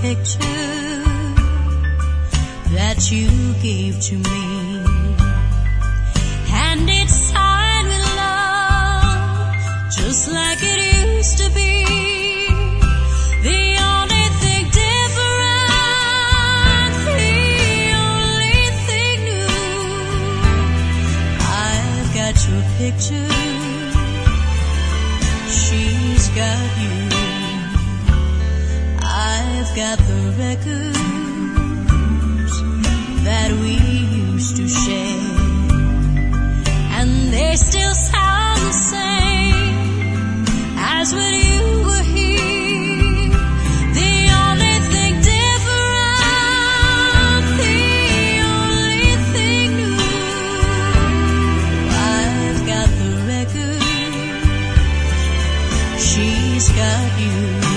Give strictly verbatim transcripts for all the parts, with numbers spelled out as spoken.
picture that you gave to me, and it's signed with love, just like it used to be. The only thing different, the only thing new, I've got your picture, she's got you. I've got the records that we used to share, and they still sound the same as when you were here. The only thing different, the only thing new, I've got the records, she's got you.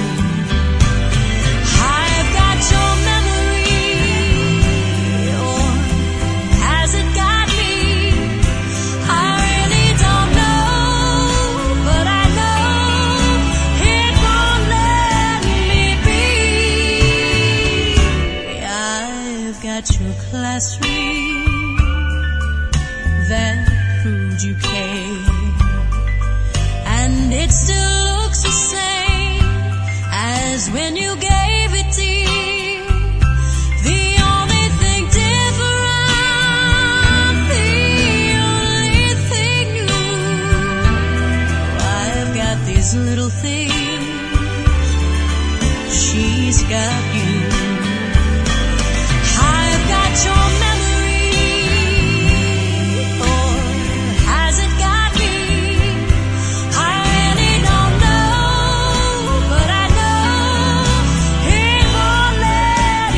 Your classroom that proved you cared, and it still looks the same as when you gave it, dear. The only thing different, the only thing new, I've got these little things, she's got you. Your memory, or has it got me? I really don't know, but I know it won't let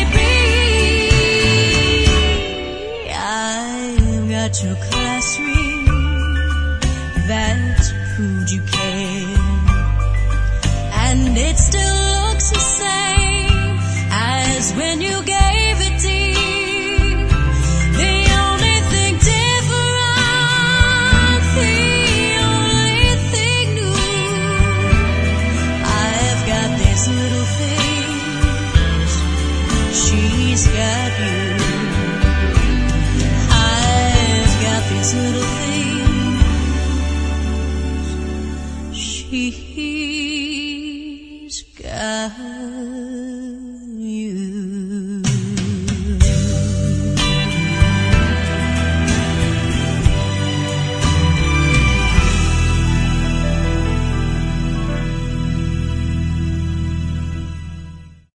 me be. I've got your class ring that proved you cared, and it still looks the same as when you